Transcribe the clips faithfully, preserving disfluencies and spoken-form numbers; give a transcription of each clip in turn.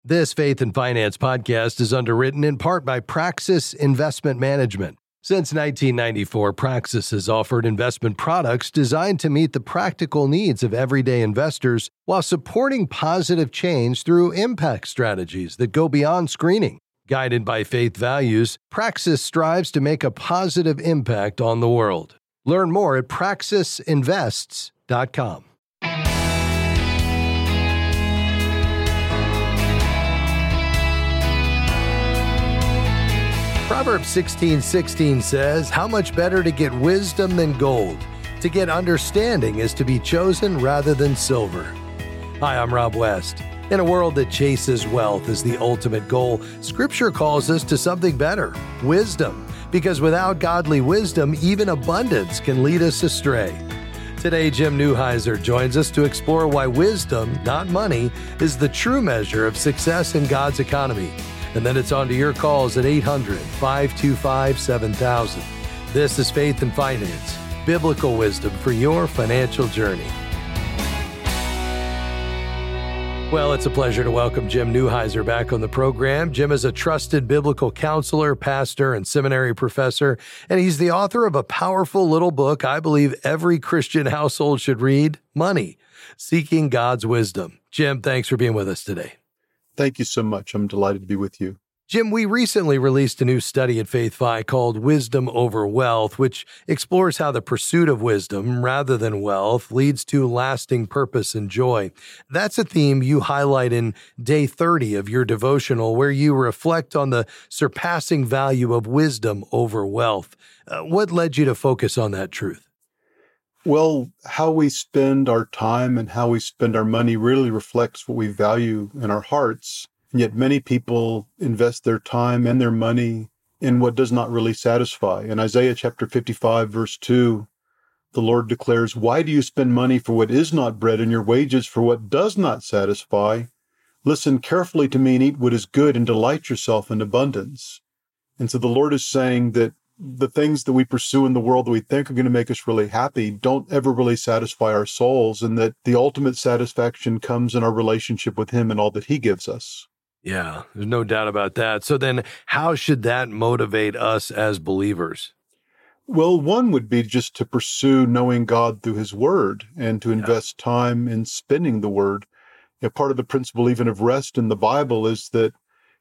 This Faith and Finance podcast is underwritten in part by Praxis Investment Management. Since nineteen ninety-four, Praxis has offered investment products designed to meet the practical needs of everyday investors while supporting positive change through impact strategies that go beyond screening. Guided by faith values, Praxis strives to make a positive impact on the world. Learn more at praxis invests dot com. Proverbs sixteen sixteen says, "How much better to get wisdom than gold? To get understanding is to be chosen rather than silver." Hi, I'm Rob West. In a world that chases wealth as the ultimate goal, Scripture calls us to something better, wisdom, because without godly wisdom, even abundance can lead us astray. Today, Jim Neuheiser joins us to explore why wisdom, not money, is the true measure of success in God's economy. And then it's on to your calls at eight hundred, five two five, seven thousand. This is Faith and Finance, biblical wisdom for your financial journey. Well, it's a pleasure to welcome Jim Neuheiser back on the program. Jim is a trusted biblical counselor, pastor, and seminary professor, and he's the author of a powerful little book I believe every Christian household should read, Money, Seeking God's Wisdom. Jim, thanks for being with us today. Thank you so much. I'm delighted to be with you. Jim, we recently released a new study at FaithFi called Wisdom Over Wealth, which explores how the pursuit of wisdom rather than wealth leads to lasting purpose and joy. That's a theme you highlight in day thirty of your devotional, where you reflect on the surpassing value of wisdom over wealth. Uh, what led you to focus on that truth? Well, how we spend our time and how we spend our money really reflects what we value in our hearts. And yet many people invest their time and their money in what does not really satisfy. In Isaiah chapter fifty-five, verse two, the Lord declares, "Why do you spend money for what is not bread and your wages for what does not satisfy? Listen carefully to me and eat what is good and delight yourself in abundance." And so the Lord is saying that the things that we pursue in the world that we think are going to make us really happy don't ever really satisfy our souls, and that the ultimate satisfaction comes in our relationship with Him and all that He gives us. Yeah, there's no doubt about that. So then how should that motivate us as believers? Well, one would be just to pursue knowing God through His Word and to invest yeah. time in spending the Word. You know, part of the principle even of rest in the Bible is that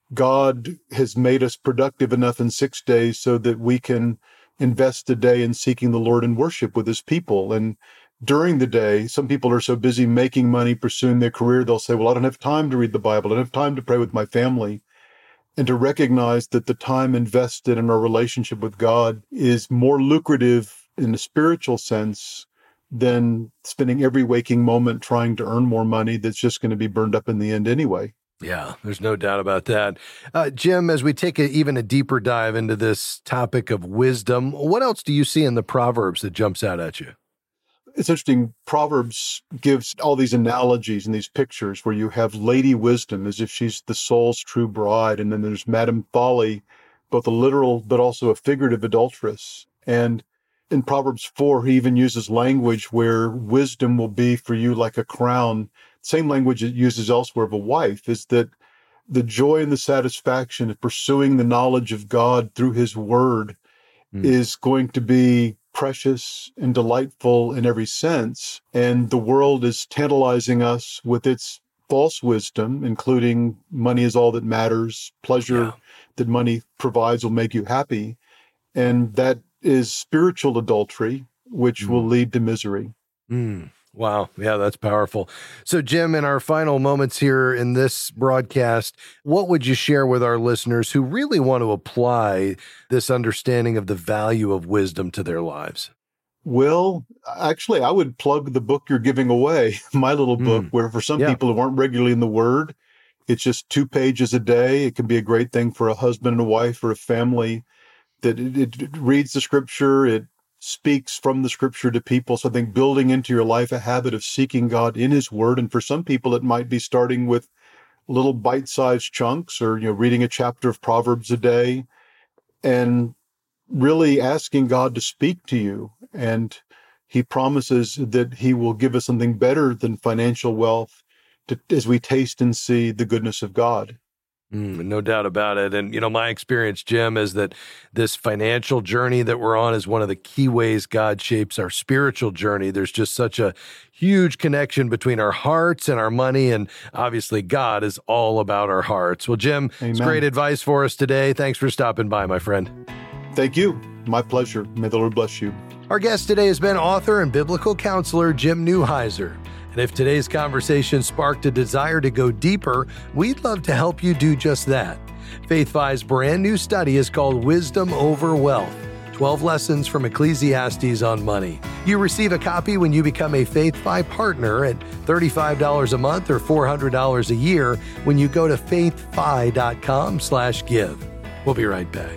God has made us productive enough in six days so that we can invest a day in seeking the Lord and worship with His people. And during the day, some people are so busy making money, pursuing their career, they'll say, well, I don't have time to read the Bible. I don't have time to pray with my family. And to recognize that the time invested in our relationship with God is more lucrative in a spiritual sense than spending every waking moment trying to earn more money that's just going to be burned up in the end anyway. Yeah, there's no doubt about that. Uh, Jim, as we take a, even a deeper dive into this topic of wisdom, what else do you see in the Proverbs that jumps out at you? It's interesting. Proverbs gives all these analogies and these pictures where you have Lady Wisdom as if she's the soul's true bride, and then there's Madam Folly, both a literal but also a figurative adulteress. And in Proverbs four, he even uses language where wisdom will be for you like a crown. Same language it uses elsewhere of a wife, is that the joy and the satisfaction of pursuing the knowledge of God through His Word mm. is going to be precious and delightful in every sense. And the world is tantalizing us with its false wisdom, including money is all that matters, pleasure yeah. that money provides will make you happy. And that is spiritual adultery, which mm. will lead to misery. Mm. Wow. Yeah, that's powerful. So, Jim, in our final moments here in this broadcast, what would you share with our listeners who really want to apply this understanding of the value of wisdom to their lives? Well, actually, I would plug the book you're giving away, my little book, mm. where for some yeah. people who aren't regularly in the Word, it's just two pages a day. It can be a great thing for a husband and a wife or a family that it, it reads the Scripture, it speaks from the Scripture to people. So I think building into your life a habit of seeking God in His Word. And for some people, it might be starting with little bite-sized chunks, or, you know, reading a chapter of Proverbs a day and really asking God to speak to you. And He promises that He will give us something better than financial wealth, to, as we taste and see the goodness of God. Mm, no doubt about it. And, you know, my experience, Jim, is that this financial journey that we're on is one of the key ways God shapes our spiritual journey. There's just such a huge connection between our hearts and our money. And obviously, God is all about our hearts. Well, Jim, Amen. It's great advice for us today. Thanks for stopping by, my friend. Thank you. My pleasure. May the Lord bless you. Our guest today has been author and biblical counselor Jim Newheiser. And if today's conversation sparked a desire to go deeper, we'd love to help you do just that. FaithFi's brand new study is called Wisdom Over Wealth, twelve Lessons from Ecclesiastes on Money. You receive a copy when you become a FaithFi partner at thirty-five dollars a month or four hundred dollars a year when you go to faithfi.com slash give. We'll be right back.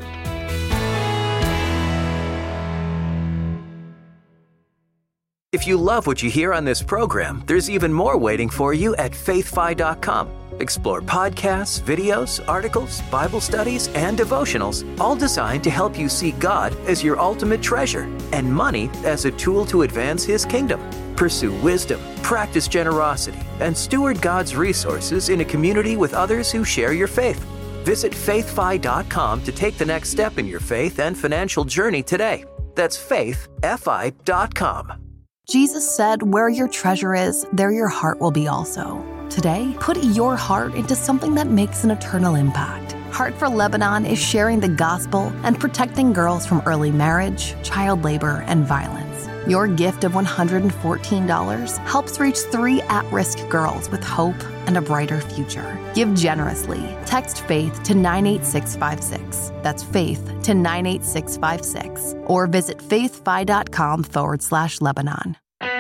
If you love what you hear on this program, there's even more waiting for you at faith fi dot com. Explore podcasts, videos, articles, Bible studies, and devotionals, all designed to help you see God as your ultimate treasure and money as a tool to advance His kingdom. Pursue wisdom, practice generosity, and steward God's resources in a community with others who share your faith. Visit faith fi dot com to take the next step in your faith and financial journey today. That's faith fi dot com. Jesus said, "Where your treasure is, there your heart will be also." Today, put your heart into something that makes an eternal impact. Heart for Lebanon is sharing the gospel and protecting girls from early marriage, child labor, and violence. Your gift of one hundred fourteen dollars helps reach three at-risk girls with hope and a brighter future. Give generously. Text FAITH to nine eight six five six. That's FAITH to nine eight six five six. Or visit faithfi.com forward slash Lebanon.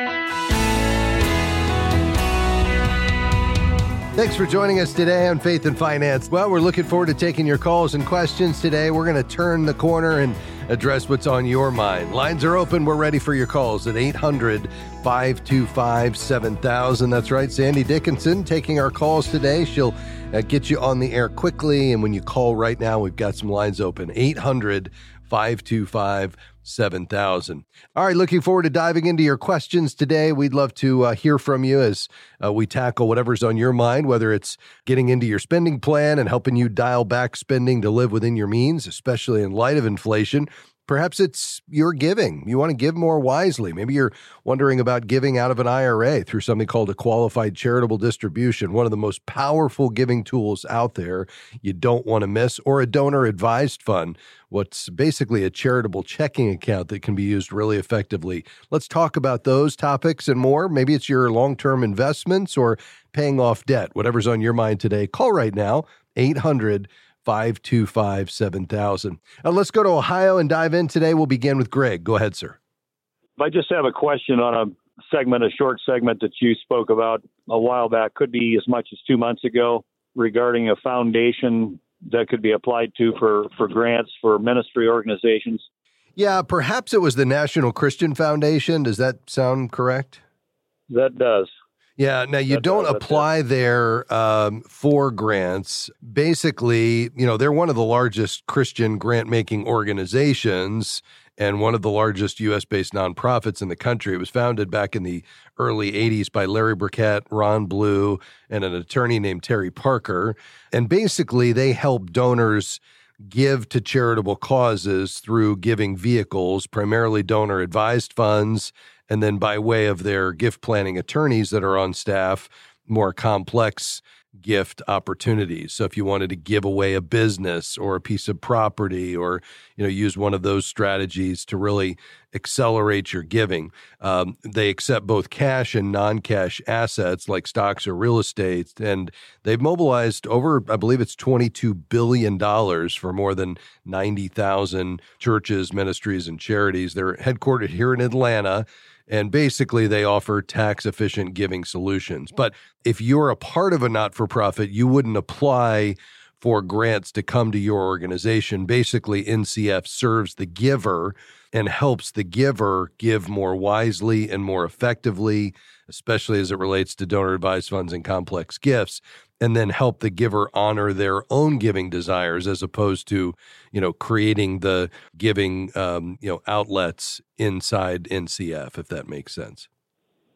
Thanks for joining us today on Faith and Finance. Well, we're looking forward to taking your calls and questions today. We're going to turn the corner and address what's on your mind. Lines are open. We're ready for your calls at eight hundred, five two five, seven thousand. That's right. Sandy Dickinson taking our calls today. She'll uh, get you on the air quickly. And when you call right now, we've got some lines open. eight hundred, five two five, seven thousand. All right, looking forward to diving into your questions today. We'd love to uh, hear from you as uh, we tackle whatever's on your mind, whether it's getting into your spending plan and helping you dial back spending to live within your means, especially in light of inflation. Perhaps it's your giving. You want to give more wisely. Maybe you're wondering about giving out of an I R A through something called a qualified charitable distribution, one of the most powerful giving tools out there you don't want to miss, or a donor-advised fund, what's basically a charitable checking account that can be used really effectively. Let's talk about those topics and more. Maybe it's your long-term investments or paying off debt, whatever's on your mind today. Call right now, eight hundred, five two five, seven thousand. Uh, let's go to Ohio and dive in today. We'll begin with Greg. Go ahead, sir. I just have a question on a segment, a short segment that you spoke about a while back, could be as much as two months ago, regarding a foundation that could be applied to for, for grants for ministry organizations. Yeah, perhaps it was the National Christian Foundation. Does that sound correct? That does. Yeah. Now, you That don't does, apply there um, for grants. Basically, you know, they're one of the largest Christian grant-making organizations and one of the largest U S-based nonprofits in the country. It was founded back in the early eighties by Larry Burkett, Ron Blue, and an attorney named Terry Parker. And basically, they help donors give to charitable causes through giving vehicles, primarily donor-advised funds, and then by way of their gift planning attorneys that are on staff, more complex gift opportunities. So if you wanted to give away a business or a piece of property, or, you know, use one of those strategies to really accelerate your giving, um, they accept both cash and non-cash assets like stocks or real estate. And they've mobilized over, I believe it's twenty-two billion dollars for more than ninety thousand churches, ministries, and charities. They're headquartered here in Atlanta. And basically, they offer tax-efficient giving solutions. But if you're a part of a not-for-profit, you wouldn't apply for grants to come to your organization. Basically, N C F serves the giver and helps the giver give more wisely and more effectively, especially as it relates to donor-advised funds and complex gifts, and then help the giver honor their own giving desires as opposed to, you know, creating the giving, um, you know, outlets inside N C F, if that makes sense.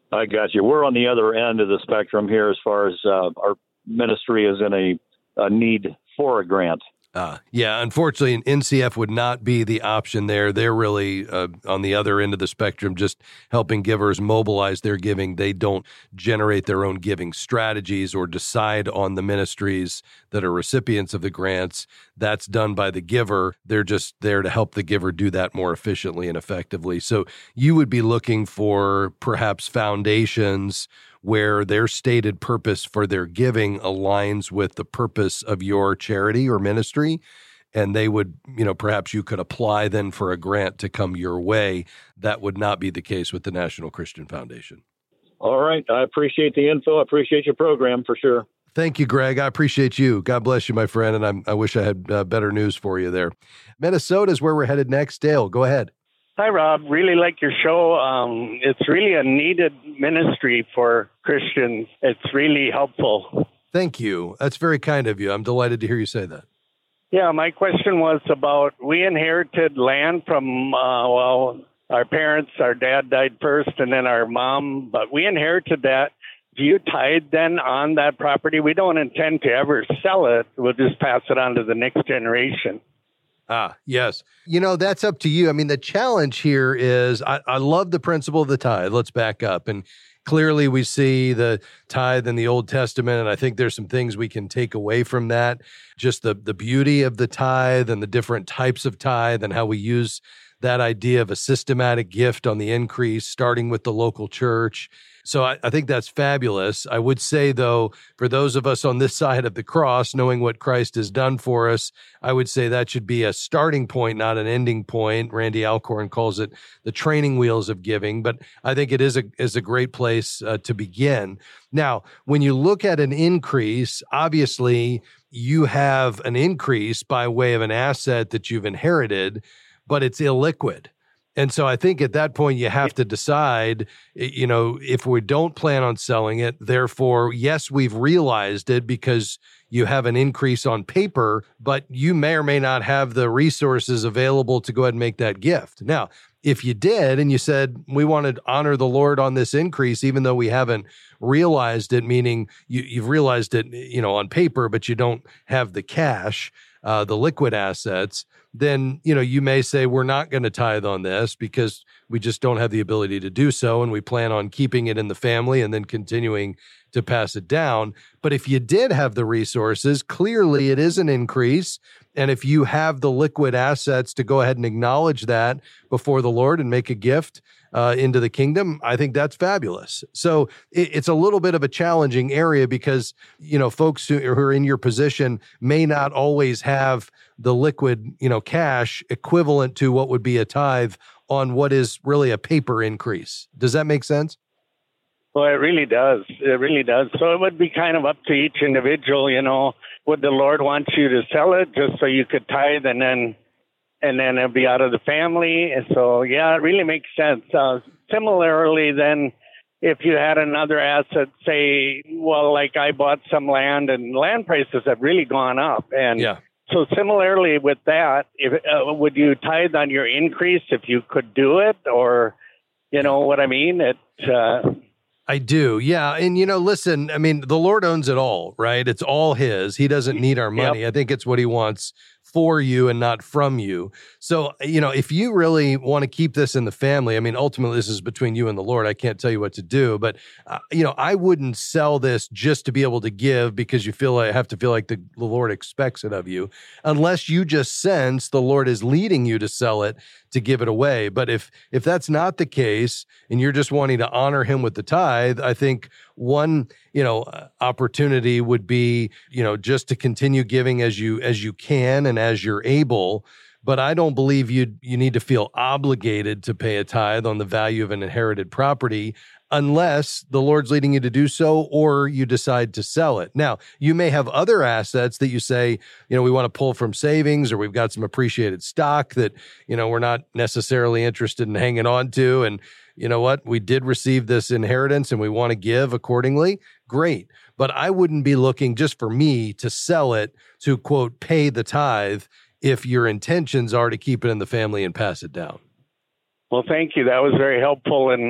I got you. We're on the other end of the spectrum here as far as uh, our ministry is in a, a need for a grant. Uh, yeah, unfortunately, N C F would not be the option there. They're really uh, on the other end of the spectrum, just helping givers mobilize their giving. They don't generate their own giving strategies or decide on the ministries that are recipients of the grants. That's done by the giver. They're just there to help the giver do that more efficiently and effectively. So you would be looking for perhaps foundations where their stated purpose for their giving aligns with the purpose of your charity or ministry. And they would, you know, perhaps you could apply then for a grant to come your way. That would not be the case with the National Christian Foundation. All right. I appreciate the info. I appreciate your program for sure. Thank you, Greg. I appreciate you. God bless you, my friend. And I'm, I wish I had uh, better news for you there. Minnesota is where we're headed next. Dale, go ahead. Hi, Rob. Really like your show. Um, it's really a needed ministry for Christians. It's really helpful. Thank you. That's very kind of you. I'm delighted to hear you say that. Yeah, my question was about, we inherited land from, uh, well, our parents. Our dad died first and then our mom, but we inherited that. Do you tithe then on that property? We don't intend to ever sell it. We'll just pass it on to the next generation. Ah, yes. You know, that's up to you. I mean, the challenge here is I, I love the principle of the tithe. Let's back up. And clearly we see the tithe in the Old Testament, and I think there's some things we can take away from that. Just the, the beauty of the tithe and the different types of tithe and how we use that idea of a systematic gift on the increase, starting with the local church. So I, I think that's fabulous. I would say, though, for those of us on this side of the cross, knowing what Christ has done for us, I would say that should be a starting point, not an ending point. Randy Alcorn calls it the training wheels of giving, but I think it is a is a great place uh, to begin. Now, when you look at an increase, obviously you have an increase by way of an asset that you've inherited, but it's illiquid. And so I think at that point, you have to decide, you know, if we don't plan on selling it, therefore, yes, we've realized it because you have an increase on paper, but you may or may not have the resources available to go ahead and make that gift. Now, if you did and you said, we want to honor the Lord on this increase, even though we haven't realized it, meaning you, you've realized it, you know, on paper, but you don't have the cash, uh, the liquid assets, then, you know, you may say, we're not going to tithe on this because we just don't have the ability to do so. And we plan on keeping it in the family and then continuing to pass it down. But if you did have the resources, clearly it is an increase. And if you have the liquid assets to go ahead and acknowledge that before the Lord and make a gift uh, into the kingdom, I think that's fabulous. So it, it's a little bit of a challenging area because, you know, folks who, who are in your position may not always have the liquid, you know, cash equivalent to what would be a tithe on what is really a paper increase. Does that make sense? Well, it really does. It really does. So it would be kind of up to each individual, you know, would the Lord want you to sell it just so you could tithe and then and then it'd be out of the family? And so, yeah, it really makes sense. Uh, similarly, then, if you had another asset, say, well, like I bought some land and land prices have really gone up. And yeah. So similarly with that, if, uh, would you tithe on your increase if you could do it? Or, you know what I mean? It. Uh, I do. Yeah. And, you know, listen, I mean, the Lord owns it all, right? It's all his. He doesn't need our money. Yep. I think it's what he wants for you and not from you. So, you know, if you really want to keep this in the family, I mean, ultimately this is between you and the Lord. I can't tell you what to do, but, uh, you know, I wouldn't sell this just to be able to give because you feel like, have to feel like the, the Lord expects it of you, unless you just sense the Lord is leading you to sell it, to give it away. But if, if that's not the case and you're just wanting to honor him with the tithe, I think one, you know, opportunity would be, you know, just to continue giving as you, as you can and as you're able. But I don't believe you, you need to feel obligated to pay a tithe on the value of an inherited property unless the Lord's leading you to do so or you decide to sell it. Now, you may have other assets that you say, you know, we want to pull from savings or we've got some appreciated stock that, you know, we're not necessarily interested in hanging on to. And you know what? We did receive this inheritance and we want to give accordingly. Great. But I wouldn't be looking just for me to sell it to, quote, pay the tithe if your intentions are to keep it in the family and pass it down. Well, thank you. That was very helpful. And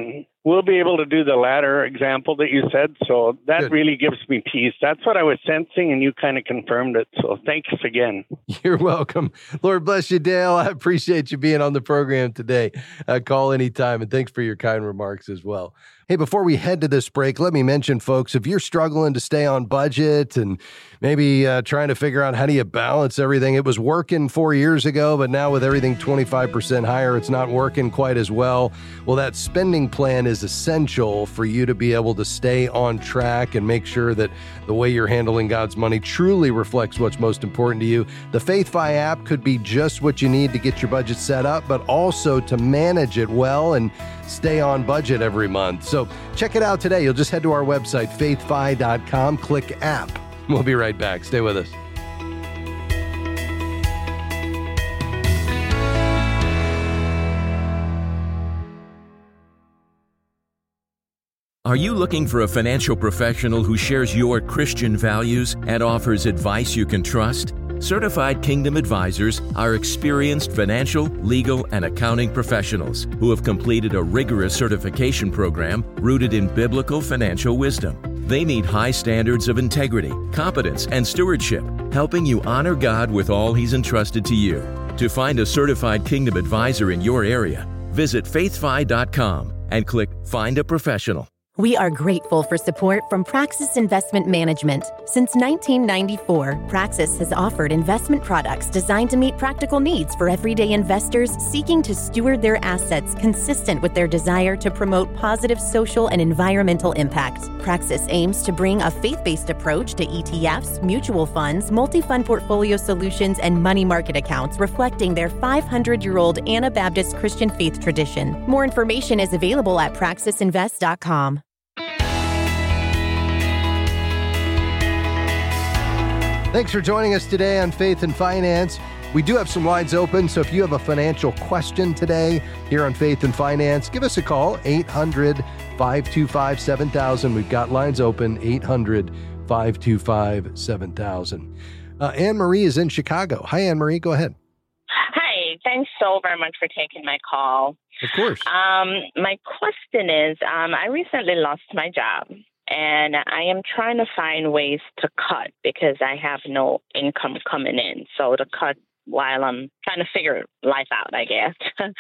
we'll be able to do the latter example that you said. So that Good. really gives me peace. That's what I was sensing, and you kind of confirmed it. So thanks again. You're welcome. Lord bless you, Dale. I appreciate you being on the program today. Uh, call anytime, and thanks for your kind remarks as well. Hey, before we head to this break, let me mention, folks, if you're struggling to stay on budget and maybe uh, trying to figure out how do you balance everything, it was working four years ago, but now with everything twenty-five percent higher, it's not working quite as well. Well, that spending plan is essential for you to be able to stay on track and make sure that the way you're handling God's money truly reflects what's most important to you. The FaithFi app could be just what you need to get your budget set up, but also to manage it well and stay on budget every month. So check it out today. You'll just head to our website, faith fi dot com, click app. We'll be right back. Stay with us. Are you looking for a financial professional who shares your Christian values and offers advice you can trust? Certified Kingdom Advisors are experienced financial, legal, and accounting professionals who have completed a rigorous certification program rooted in biblical financial wisdom. They meet high standards of integrity, competence, and stewardship, helping you honor God with all He's entrusted to you. To find a certified Kingdom Advisor in your area, visit faith fi dot com and click Find a Professional. We are grateful for support from Praxis Investment Management. Since nineteen ninety-four, Praxis has offered investment products designed to meet practical needs for everyday investors seeking to steward their assets consistent with their desire to promote positive social and environmental impact. Praxis aims to bring a faith-based approach to E T Fs, mutual funds, multi-fund portfolio solutions, and money market accounts reflecting their five hundred year old Anabaptist Christian faith tradition. More information is available at praxis invest dot com. Thanks for joining us today on Faith and Finance. We do have some lines open, so if you have a financial question today here on Faith and Finance, give us a call, eight hundred, five two five, seven thousand. We've got lines open, eight hundred, five two five, seven thousand. Uh, Anne-Marie is in Chicago. Hi, Anne-Marie. Go ahead. Hi. Thanks so very much for taking my call. Of course. Um, my question is, um, I recently lost my job. And I am trying to find ways to cut because I have no income coming in. So to cut while I'm trying to figure life out, I guess.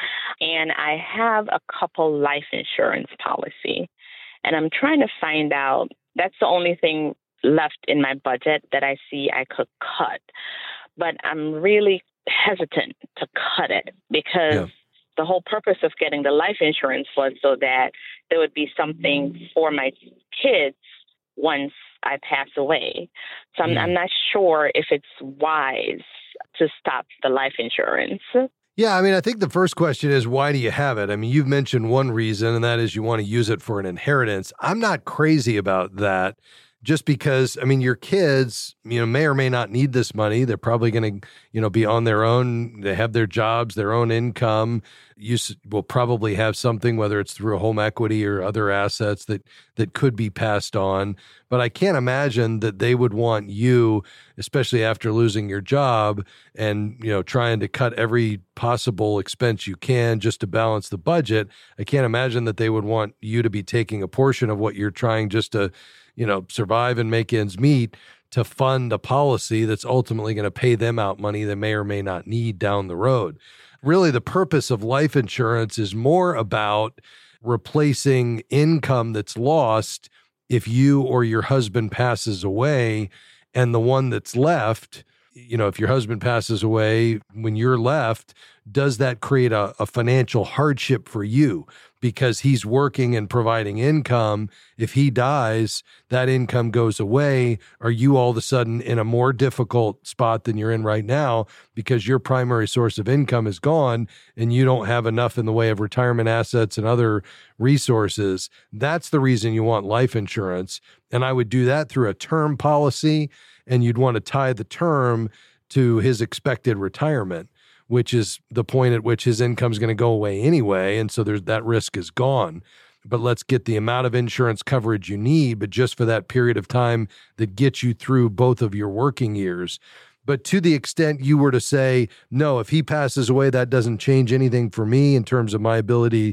And I have a couple life insurance policy. And I'm trying to find out, that's the only thing left in my budget that I see I could cut. But I'm really hesitant to cut it because yeah. the whole purpose of getting the life insurance was so that there would be something for my kids once I pass away. So I'm, mm. I'm not sure if it's wise to stop the life insurance. Yeah, I mean, I think the first question is, why do you have it? I mean, you've mentioned one reason, and that is you want to use it for an inheritance. I'm not crazy about that. Just because, I mean, your kids, you know, may or may not need this money. They're probably going to, you know, be on their own. They have their jobs, their own income. You will probably have something, whether it's through a home equity or other assets that that could be passed on. But I can't imagine that they would want you, especially after losing your job and, you know, trying to cut every possible expense you can just to balance the budget. I can't imagine that they would want you to be taking a portion of what you're trying just to, you know, survive and make ends meet to fund a policy that's ultimately going to pay them out money they may or may not need down the road. Really, the purpose of life insurance is more about replacing income that's lost if you or your husband passes away, and the one that's left, you know, if your husband passes away when you're left, does that create a, a financial hardship for you? Because he's working and providing income. If he dies, that income goes away. Are you all of a sudden in a more difficult spot than you're in right now because your primary source of income is gone and you don't have enough in the way of retirement assets and other resources? That's the reason you want life insurance. And I would do that through a term policy, and you'd want to tie the term to his expected retirement, which is the point at which his income is going to go away anyway. And so there's that risk is gone. But let's get the amount of insurance coverage you need, but just for that period of time that gets you through both of your working years. But to the extent you were to say, no, if he passes away, that doesn't change anything for me in terms of my ability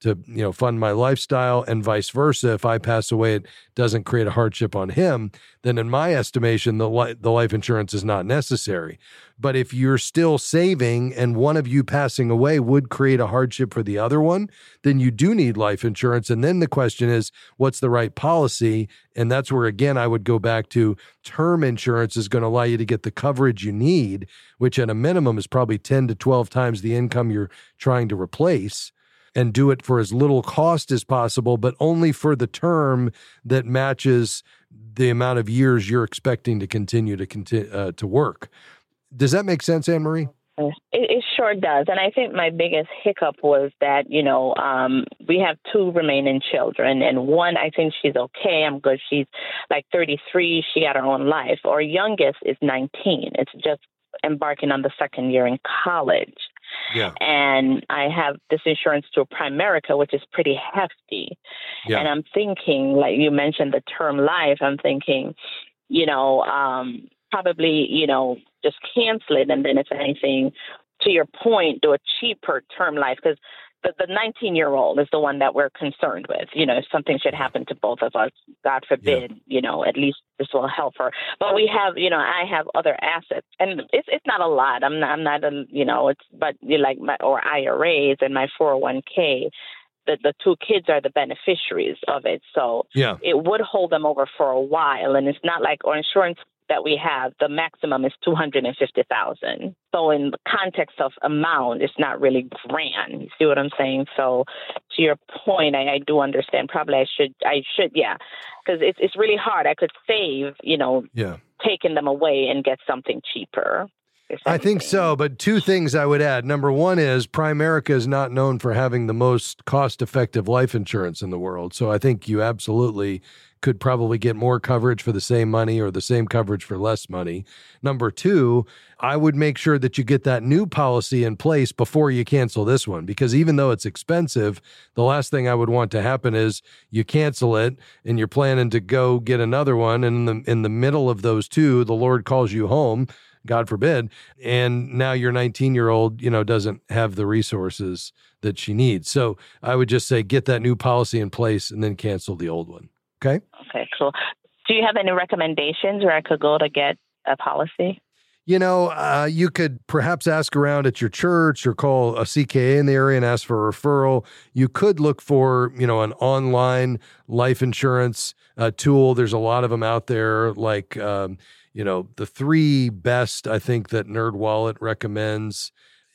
to, you know, fund my lifestyle, and vice versa. If I pass away, it doesn't create a hardship on him, then in my estimation, the li- the life insurance is not necessary. But if you're still saving and one of you passing away would create a hardship for the other one, then you do need life insurance. And then the question is, what's the right policy? And that's where, again, I would go back to term insurance is going to allow you to get the coverage you need, which at a minimum is probably ten to twelve times the income you're trying to replace, and do it for as little cost as possible, but only for the term that matches the amount of years you're expecting to continue to continue uh, to work. Does that make sense, Anne Marie? It, it sure does. And I think my biggest hiccup was that, you know, um, we have two remaining children, and one, I think she's okay. I'm good. She's like thirty-three. She got her own life. Our youngest is nineteen. It's just embarking on the second year in college. Yeah. And I have this insurance through Primerica, which is pretty hefty. Yeah. And I'm thinking, like you mentioned, the term life, I'm thinking, you know, um, probably, you know, just cancel it. And then if anything, to your point, do a cheaper term life, because the, the nineteen-year-old is the one that we're concerned with. You know, if something should happen to both of us, God forbid, yeah. you know, at least this will help her. But we have, you know, I have other assets, and it's it's not a lot. I'm not, I'm not a, you know, it's, but you know, like my, or I R As and my four oh one k, the, the two kids are the beneficiaries of it. So yeah. it would hold them over for a while. And it's not like our insurance that we have, the maximum is two hundred fifty thousand dollars. So in the context of amount, it's not really grand. You see what I'm saying? So to your point, I, I do understand. Probably I should, I should, yeah, because it's it's really hard. I could save, you know, yeah. taking them away and get something cheaper. I think so, but two things I would add. Number one is Primerica is not known for having the most cost-effective life insurance in the world. So I think you absolutely could probably get more coverage for the same money or the same coverage for less money. Number two, I would make sure that you get that new policy in place before you cancel this one, because even though it's expensive, the last thing I would want to happen is you cancel it and you're planning to go get another one. And in the, in the middle of those two, the Lord calls you home, God forbid, and now your nineteen-year-old, you know, doesn't have the resources that she needs. So I would just say get that new policy in place and then cancel the old one. Okay? Okay, cool. Do you have any recommendations where I could go to get a policy? You know, uh, you could perhaps ask around at your church or call a C K A in the area and ask for a referral. You could look for, you know, an online life insurance uh, tool. There's a lot of them out there, like, um, you know, the three best, I think, that NerdWallet recommends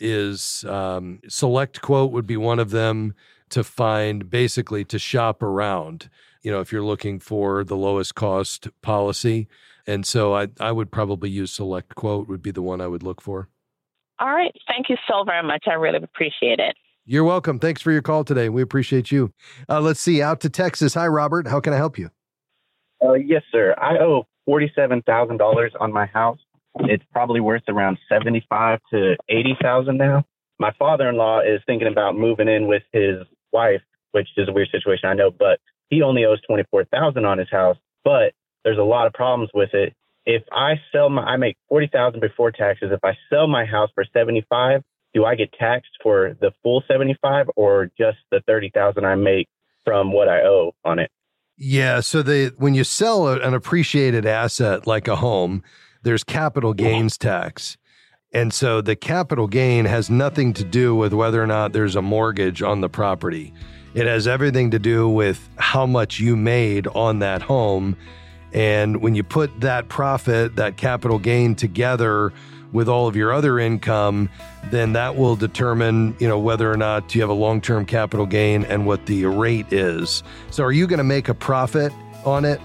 is um, SelectQuote would be one of them to find, basically to shop around, you know, if you're looking for the lowest cost policy. And so I, I would probably use SelectQuote would be the one I would look for. All right. Thank you so very much. I really appreciate it. You're welcome. Thanks for your call today. We appreciate you. Uh, let's see, out to Texas. Hi, Robert. How can I help you? Uh, yes, sir. I owe forty-seven thousand dollars on my house. It's probably worth around seventy-five to eighty thousand now. My father-in-law is thinking about moving in with his wife, which is a weird situation, I know, but he only owes twenty-four thousand on his house, but there's a lot of problems with it. If I sell my, I make forty thousand before taxes. If I sell my house for seventy-five, do I get taxed for the full seventy-five or just the thirty thousand I make from what I owe on it? Yeah. So they, when you sell a, an appreciated asset like a home, there's capital gains tax. And so the capital gain has nothing to do with whether or not there's a mortgage on the property. It has everything to do with how much you made on that home. And when you put that profit, that capital gain together with all of your other income, then that will determine, you know, whether or not you have a long-term capital gain and what the rate is. So are you going to make a profit on it?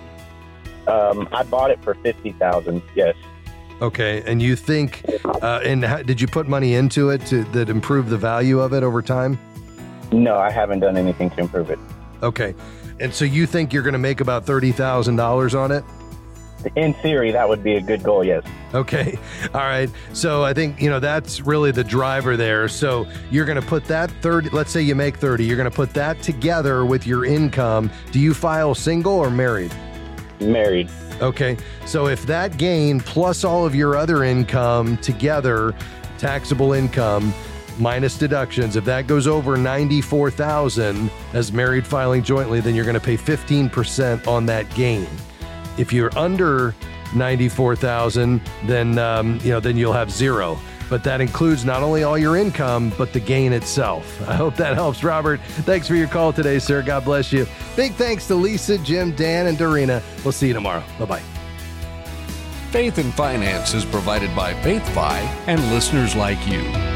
Um, I bought it for fifty thousand dollars, yes. Okay. And you think, uh, and how, did you put money into it to, that improve the value of it over time? No, I haven't done anything to improve it. Okay. And so you think you're going to make about thirty thousand dollars on it? In theory, that would be a good goal, yes. Okay. All right. So I think, you know, that's really the driver there. So you're going to put that thirty, let's say you make thirty, you're going to put that together with your income. Do you file single or married? Married. Okay. So if that gain plus all of your other income together, taxable income, minus deductions. If that goes over ninety-four thousand dollars as married filing jointly, then you're going to pay fifteen percent on that gain. If you're under ninety-four thousand dollars, then um, you know then you'll have zero. But that includes not only all your income, but the gain itself. I hope that helps, Robert. Thanks for your call today, sir. God bless you. Big thanks to Lisa, Jim, Dan, and Dorina. We'll see you tomorrow. Bye-bye. Faith and Finance is provided by FaithFi and listeners like you.